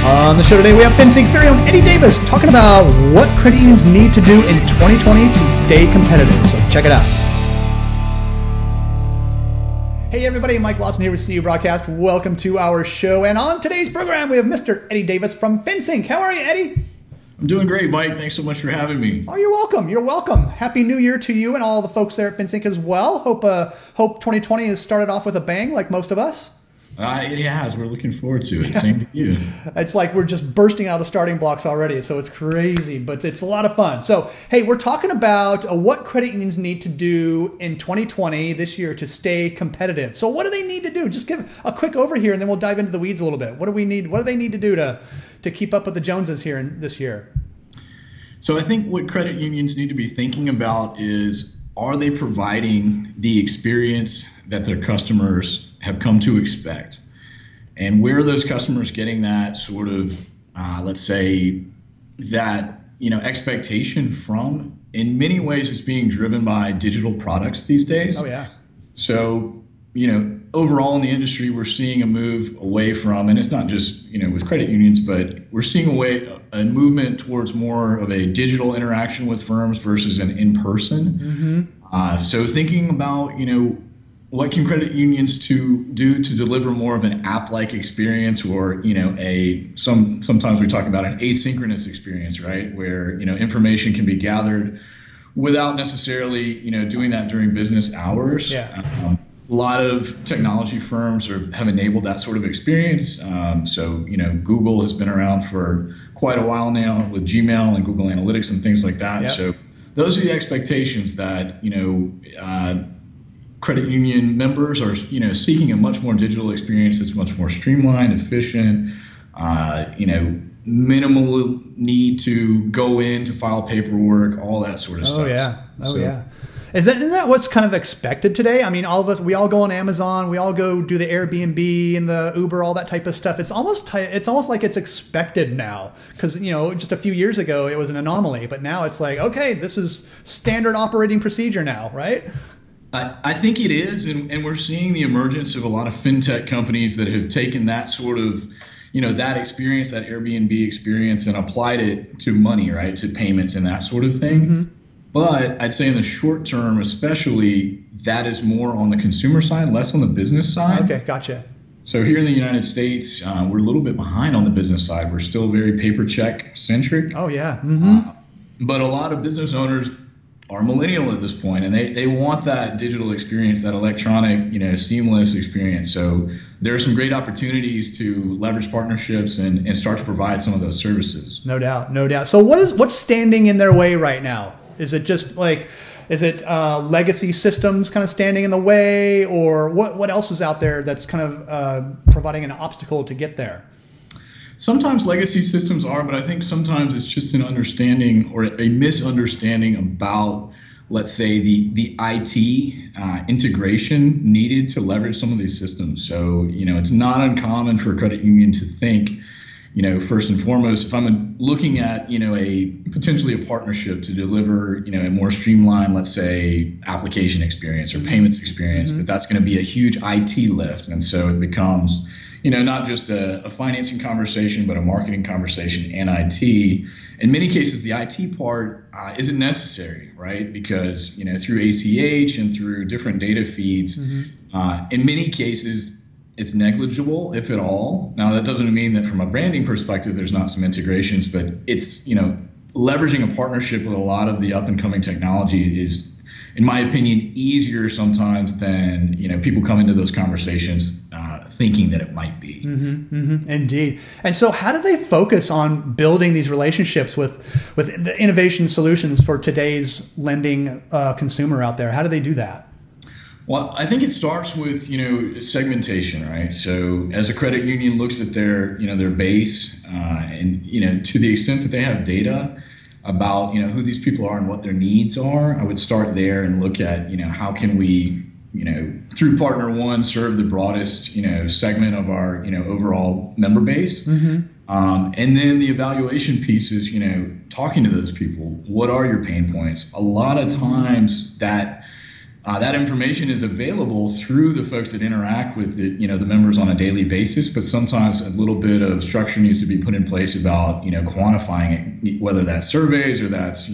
On the show today, we have FinSync Experience Eddie Davis talking about what credit unions need to do in 2020 to stay competitive. So check it out. Hey everybody, Mike Lawson here with CU Broadcast. Welcome to our show. And on today's program, we have Mr. Eddie Davis from FinSync. How are you, Eddie? I'm doing great, Mike. Thanks so much for having me. Oh, you're welcome. You're welcome. Happy New Year to you and all the folks there at FinSync as well. Hope 2020 has started off with a bang like most of us. It has. We're looking forward to it. Same to you. It's like we're just bursting out of the starting blocks already, so it's crazy, but it's a lot of fun. So, hey, we're talking about what credit unions need to do in 2020 this year to stay competitive. So what do they need to do? Just give a quick overview, and then we'll dive into the weeds a little bit. What do we need? What do they need to do to keep up with the Joneses here this year? So I think what credit unions need to be thinking about is, are they providing the experience that their customers have come to expect? And where are those customers getting that sort of, let's say, that expectation from? In many ways, it's being driven by digital products these days. Oh, yeah. So, overall in the industry, we're seeing a move away from, and it's not just, with credit unions, but we're seeing a movement towards more of a digital interaction with firms versus an in-person. Mm-hmm. So thinking about, what can credit unions do to deliver more of an app-like experience, or sometimes we talk about an asynchronous experience, right, where information can be gathered without necessarily doing that during business hours. Yeah. A lot of technology firms have enabled that sort of experience. So Google has been around for quite a while now with Gmail and Google Analytics and things like that. Yep. So those are the expectations that credit union members are seeking a much more digital experience that's much more streamlined, efficient, minimal need to go in to file paperwork, all that sort of stuff. Yeah. Isn't that what's kind of expected today? I mean, all of us, we all go on Amazon, we all go do the Airbnb and the Uber, all that type of stuff. It's almost like it's expected now, because just a few years ago it was an anomaly, but now it's like, okay, this is standard operating procedure now, right? I think it is, and we're seeing the emergence of a lot of fintech companies that have taken that sort of, that experience, that Airbnb experience, and applied it to money, right, to payments and that sort of thing. Mm-hmm. But I'd say in the short term, especially, that is more on the consumer side, less on the business side. Okay, gotcha. So here in the United States, we're a little bit behind on the business side. We're still very paper check centric. Oh, yeah. Mm-hmm. But a lot of business owners are millennial at this point, and they want that digital experience, that electronic, seamless experience. So there are some great opportunities to leverage partnerships and start to provide some of those services. No doubt. So what's standing in their way right now? Is it just legacy systems kind of standing in the way, or what else is out there that's kind of providing an obstacle to get there? Sometimes legacy systems are, but I think sometimes it's just an understanding or a misunderstanding about, let's say, the IT integration needed to leverage some of these systems. So, it's not uncommon for a credit union to think, first and foremost, if I'm looking at, potentially a partnership to deliver, a more streamlined, let's say, application experience or payments experience, mm-hmm. that's going to be a huge IT lift. And so it becomes, not just a financing conversation, but a marketing conversation and IT. In many cases, the IT part isn't necessary, right? Because, through ACH and through different data feeds, mm-hmm. in many cases, it's negligible, if at all. Now, that doesn't mean that from a branding perspective, there's not some integrations, but it's, leveraging a partnership with a lot of the up and coming technology is, in my opinion, easier sometimes than, people come into those conversations thinking that it might be. Mm-hmm, mm-hmm, indeed. And so how do they focus on building these relationships with the innovation solutions for today's lending consumer out there? How do they do that? Well, I think it starts with, segmentation, right? So as a credit union looks at their base and, to the extent that they have data about, who these people are and what their needs are, I would start there and look at, how can we, through Partner One, serve the broadest, segment of our, overall member base. Mm-hmm. And then the evaluation piece is, talking to those people. What are your pain points? A lot of times that That information is available through the folks that interact with the members on a daily basis, but sometimes a little bit of structure needs to be put in place about quantifying it, whether that's surveys or that's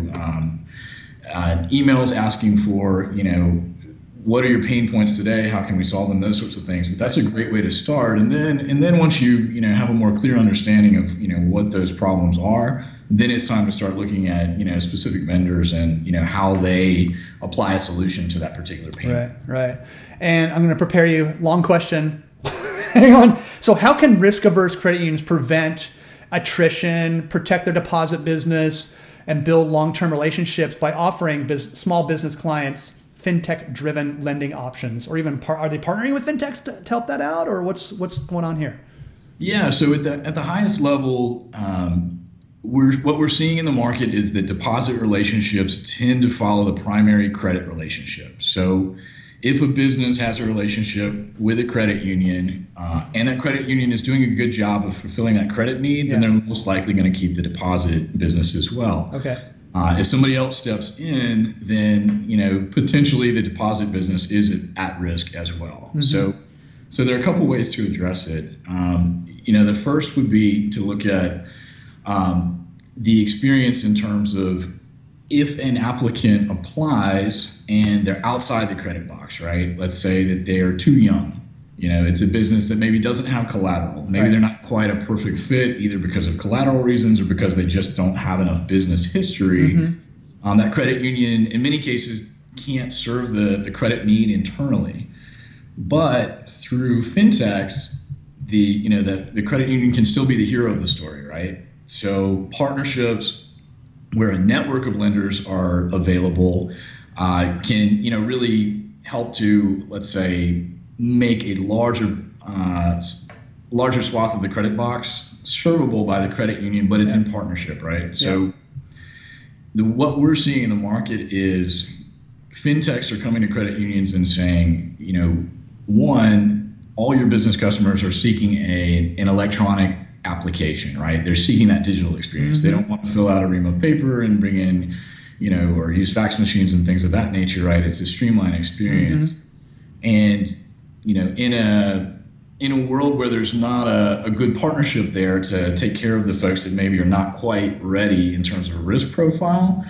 emails asking for what are your pain points today, how can we solve them, those sorts of things. But that's a great way to start. And then once you have a more clear understanding of what those problems are, then it's time to start looking at specific vendors and how they apply a solution to that particular pain. Right. And I'm going to prepare you. Long question. Hang on. So how can risk-averse credit unions prevent attrition, protect their deposit business, and build long-term relationships by offering small business clients fintech-driven lending options? Or even are they partnering with fintechs to help that out, or what's going on here? Yeah. So at the highest level, what we're seeing in the market is that deposit relationships tend to follow the primary credit relationship. So if a business has a relationship with a credit union and that credit union is doing a good job of fulfilling that credit need, then they're most likely going to keep the deposit business as well. Okay. If somebody else steps in, then potentially the deposit business is at risk as well. Mm-hmm. So there are a couple ways to address it. The first would be to look at the experience in terms of if an applicant applies and they're outside the credit box, right? Let's say that they are too young. It's a business that maybe doesn't have collateral. Maybe they're not quite a perfect fit either because of collateral reasons or because they just don't have enough business history. Mm-hmm. That credit union, in many cases, can't serve the credit need internally. But through fintechs, the credit union can still be the hero of the story, right? So partnerships where a network of lenders are available can really help to, let's say, make a larger swath of the credit box servable by the credit union, but it's in partnership, right? So what we're seeing in the market is fintechs are coming to credit unions and saying, one, all your business customers are seeking an electronic application, right? They're seeking that digital experience. Mm-hmm. They don't want to fill out a ream of paper and bring in, or use fax machines and things of that nature, right? It's a streamlined experience. Mm-hmm. And, in a world where there's not a good partnership there to take care of the folks that maybe are not quite ready in terms of a risk profile,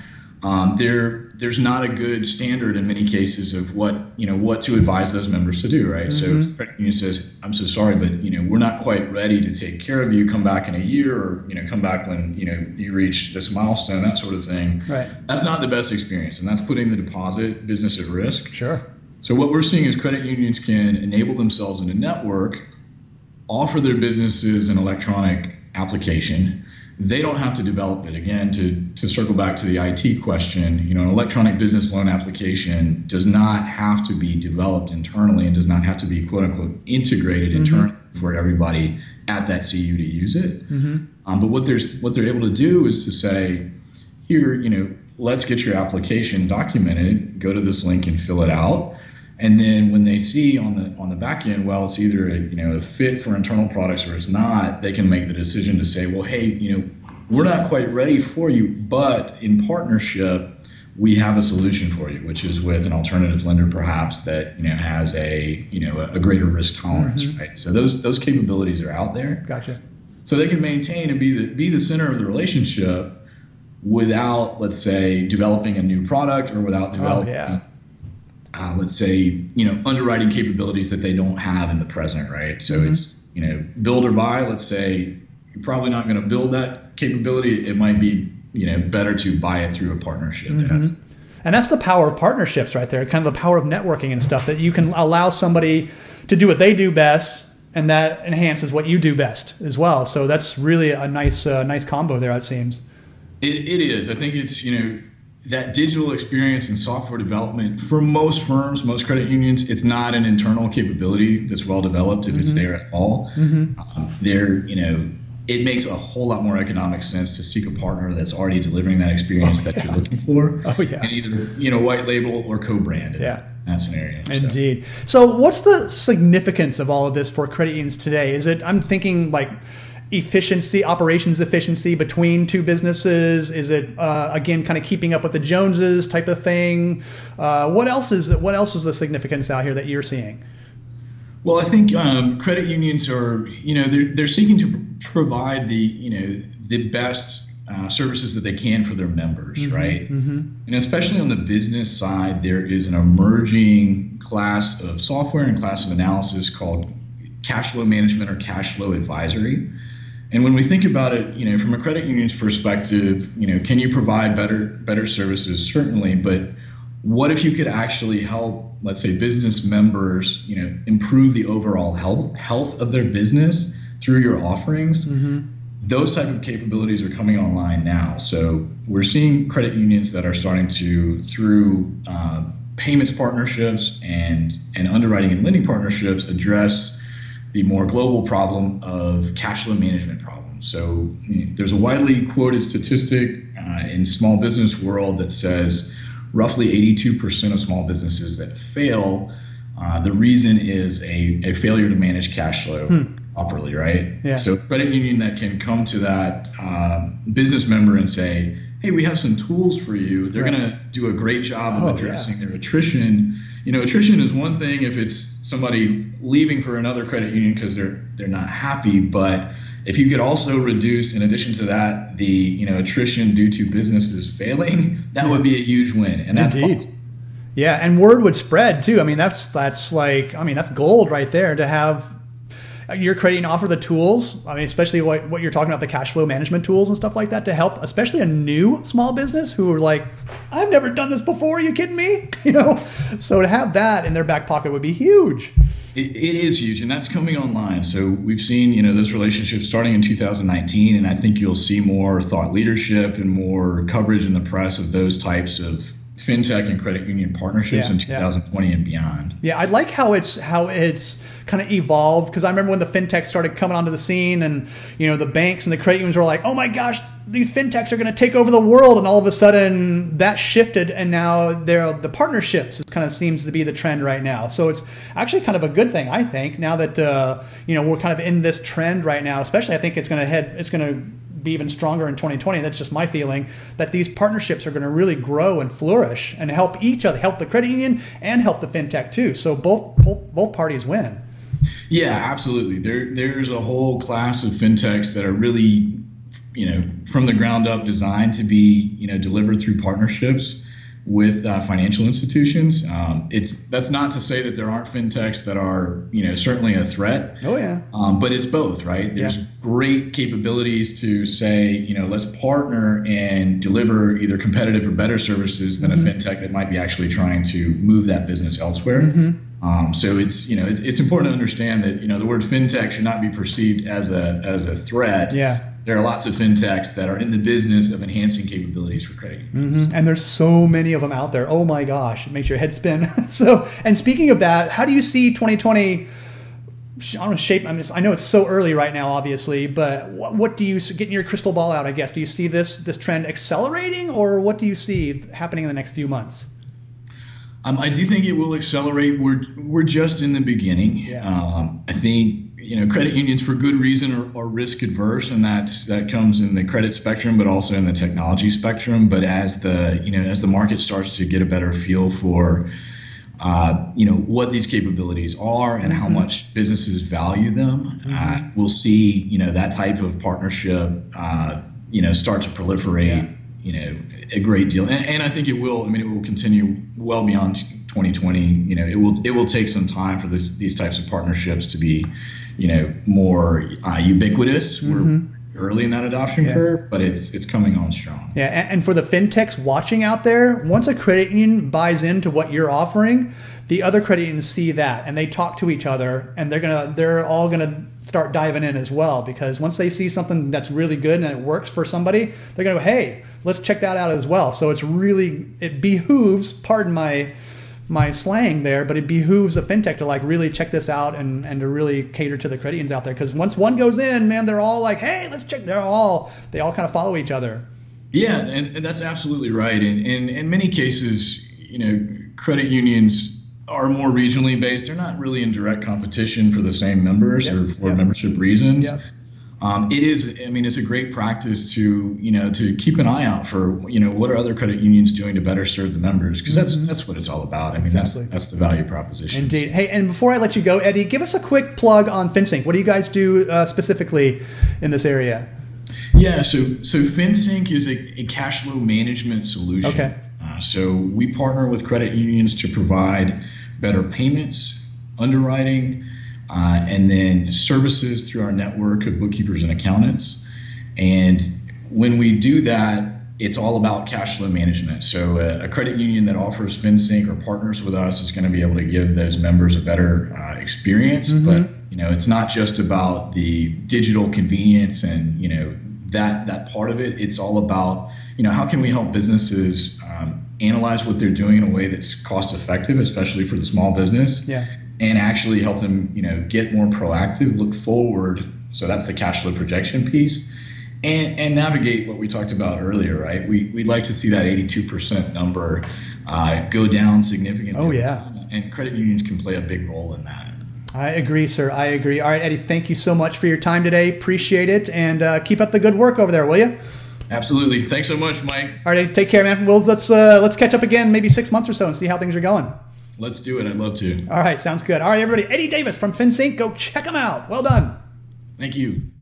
there's not a good standard in many cases of what to advise those members to do, right? Mm-hmm. So if the credit union says, I'm so sorry, but we're not quite ready to take care of you, come back in a year, or come back when you reach this milestone, that sort of thing. Right. That's not the best experience, and that's putting the deposit business at risk. Sure. So what we're seeing is credit unions can enable themselves in a network, offer their businesses an electronic application. They don't have to develop it. Again, to circle back to the IT question, an electronic business loan application does not have to be developed internally and does not have to be quote unquote integrated internally for everybody at that CU to use it. Mm-hmm. But what they're able to do is to say, here, let's get your application documented, go to this link and fill it out. And then when they see on the back end, well, it's either a fit for internal products or it's not, they can make the decision to say, well, hey, we're not quite ready for you, but in partnership, we have a solution for you, which is with an alternative lender, perhaps that has a greater risk tolerance, right? So those capabilities are out there. Gotcha. So they can maintain and be the center of the relationship without, let's say, developing a new product or without developing. Let's say, underwriting capabilities that they don't have in the present, right? So it's, build or buy. Let's say you're probably not going to build that capability. It might be, better to buy it through a partnership. Mm-hmm. And that's the power of partnerships right there, kind of the power of networking and stuff, that you can allow somebody to do what they do best, and that enhances what you do best as well. So that's really a nice combo there, it seems. It is. I think it's, that digital experience in software development for most firms, most credit unions, it's not an internal capability that's well developed if it's there at all. It makes a whole lot more economic sense to seek a partner that's already delivering that experience that you're looking for. And either, white label or co-brand in that scenario. Indeed. So what's the significance of all of this for credit unions today? I'm thinking like, efficiency, operations efficiency between two businesses? Is it again kind of keeping up with the Joneses type of thing? What else is the significance out here that you're seeing? Well, I think credit unions are, they're seeking to provide the best services that they can for their members, right? And especially on the business side, there is an emerging class of software and class of analysis called cash flow management or cash flow advisory. And when we think about it, from a credit union's perspective, can you provide better services? Certainly, but what if you could actually help, let's say, business members, improve the overall health of their business through your offerings? Those type of capabilities are coming online now. So we're seeing credit unions that are starting to, through payments partnerships and underwriting and lending partnerships, address the more global problem of cash flow management problems. So there's a widely quoted statistic in small business world that says roughly 82% of small businesses that fail, the reason is a failure to manage cash flow properly, right? Yeah. So a credit union that can come to that business member and say, hey, we have some tools for you. They're going to do a great job of addressing their attrition. Attrition is one thing if it's somebody leaving for another credit union because they're not happy, but if you could also reduce, in addition to that, the attrition due to businesses failing, that would be a huge win, and that's possible. Yeah, and word would spread too. I mean, that's gold right there to have your credit union offer the tools. I mean, especially what you're talking about, the cash flow management tools and stuff like that to help, especially a new small business who are like, I've never done this before. Are you kidding me? So to have that in their back pocket would be huge. It is huge, and that's coming online. So we've seen, those relationships starting in 2019, and I think you'll see more thought leadership and more coverage in the press of those types of fintech and credit union partnerships in 2020 and beyond. Yeah, I like how it's kind of evolved, because I remember when the fintechs started coming onto the scene, and the banks and the credit unions were like, oh my gosh, these fintechs are going to take over the world, and all of a sudden that shifted, and now the partnerships kind of seems to be the trend right now. So it's actually kind of a good thing, I think, now that we're kind of in this trend right now. Especially, I think it's going to be even stronger in 2020. That's just my feeling, that these partnerships are going to really grow and flourish and help each other, help the credit union and help the fintech too. So both parties win. Yeah, absolutely. There's a whole class of fintechs that are really, from the ground up designed to be, delivered through partnerships with financial institutions. That's not to say that there aren't fintechs that are, certainly a threat. Oh yeah. But it's both, right? There's great capabilities to say, let's partner and deliver either competitive or better services than a fintech that might be actually trying to move that business elsewhere. So it's important to understand that, the word fintech should not be perceived as a threat. Yeah. There are lots of fintechs that are in the business of enhancing capabilities for credit unions. And there's so many of them out there. Oh my gosh, it makes your head spin. So, and speaking of that, how do you see 2020 shape? I know it's so early right now, obviously, but what do you, getting your crystal ball out, I guess, do you see this trend accelerating, or what do you see happening in the next few months? I do think it will accelerate. We're just in the beginning. Yeah. I think credit unions, for good reason, are risk adverse, and that comes in the credit spectrum, but also in the technology spectrum. But as the market starts to get a better feel for what these capabilities are and how much businesses value them, we'll see that type of partnership start to proliferate. A great deal, and I think it will. I mean, it will continue well beyond 2020. It will take some time for these types of partnerships to be, more ubiquitous. We're early in that adoption curve, but it's coming on strong. Yeah, and for the fintechs watching out there, once a credit union buys into what you're offering, the other credit unions see that, and they talk to each other, and they're all gonna start diving in as well, because once they see something that's really good and it works for somebody, they're gonna go, hey, let's check that out as well. So it behooves, pardon my slang there, but it behooves a fintech to really check this out and to really cater to the credit unions out there, because once one goes in, man, they're all like, hey, let's check. They all kind of follow each other. Yeah, and that's absolutely right. And in many cases, credit unions are more regionally based. They're not really in direct competition for the same members or for membership reasons. It is. I mean, it's a great practice to to keep an eye out for what are other credit unions doing to better serve the members, because that's what it's all about. I mean, exactly. that's the value proposition. Indeed. Hey, and before I let you go, Eddie, give us a quick plug on FinSync. What do you guys do specifically in this area? Yeah, so FinSync is a cash flow management solution. Okay. So we partner with credit unions to provide better payments, underwriting, and then services through our network of bookkeepers and accountants. And when we do that, it's all about cash flow management. So a credit union that offers FinSync or partners with us is going to be able to give those members a better experience. But it's not just about the digital convenience and that part of it. It's all about how can we help businesses analyze what they're doing in a way that's cost effective, especially for the small business. Yeah. And actually help them, get more proactive, look forward. So that's the cash flow projection piece, and navigate what we talked about earlier, right? We'd like to see that 82% number go down significantly. Oh, yeah. And credit unions can play a big role in that. I agree, sir. I agree. All right, Eddie, thank you so much for your time today. Appreciate it. And keep up the good work over there, will you? Absolutely. Thanks so much, Mike. All right, Eddie, take care, man. Well, let's catch up again maybe 6 months or so and see how things are going. Let's do it. I'd love to. All right, sounds good. All right, everybody. Eddie Davis from FinSync. Go check him out. Well done. Thank you.